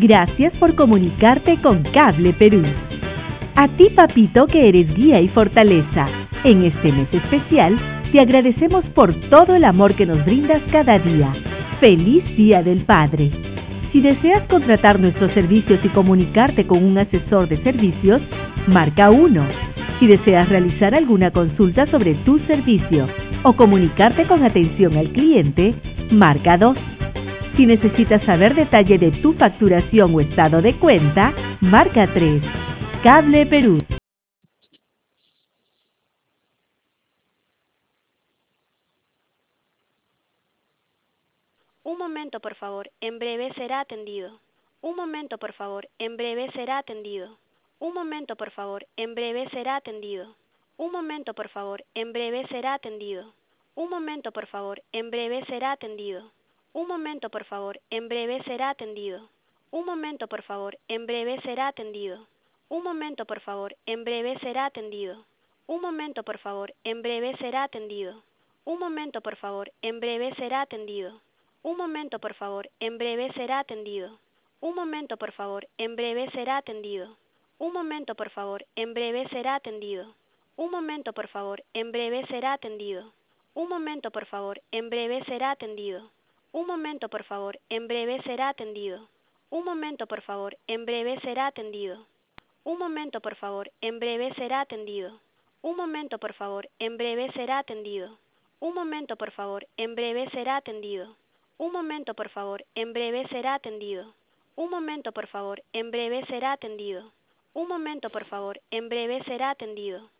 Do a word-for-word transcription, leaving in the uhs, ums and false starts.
Gracias por comunicarte con Cable Perú. A ti, papito, que eres guía y fortaleza. En este mes especial, te agradecemos por todo el amor que nos brindas cada día. ¡Feliz Día del Padre! Si deseas contratar nuestros servicios y comunicarte con un asesor de servicios, marca uno. Si deseas realizar alguna consulta sobre tu servicio o comunicarte con atención al cliente, marca dos. Si necesitas saber detalle de tu facturación o estado de cuenta, marca tres. Cable Perú. Un momento, por favor, en breve será atendido. Un momento, por favor, en breve será atendido. Un momento, por favor, en breve será atendido. Un momento, por favor, en breve será atendido. Un momento, por favor, en breve será atendido. Un momento, por favor, en breve será atendido. Un momento, por favor, en breve será atendido. Un momento, por favor, en breve será atendido. Un momento, por favor, en breve será atendido. Un momento, por favor, en breve será atendido. Un momento, por favor, en breve será atendido. Un momento, por favor, en breve será atendido. Un momento, por favor, en breve será atendido. Un momento, por favor, en breve será atendido. Un momento, por favor, en breve será atendido. Un momento, por favor, en breve será atendido. Un momento, por favor, en breve será atendido. Un momento, por favor, en breve será atendido. Un momento, por favor, en breve será atendido. Un momento, por favor, en breve será atendido. Un momento, por favor, en breve será atendido. Un momento, por favor, en breve será atendido. Un momento, por favor, en breve será atendido.